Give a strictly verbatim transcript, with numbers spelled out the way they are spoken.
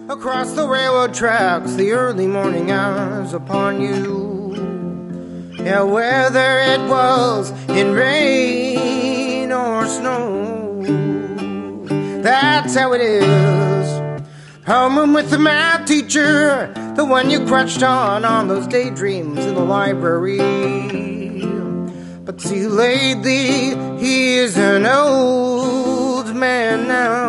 across the railroad tracks, the early morning hours upon you. Yeah, whether it was in rain or snow, that's how it is. Homeroom with the math teacher, the one you crutched on on those daydreams in the library. But see, lately he is an old man now.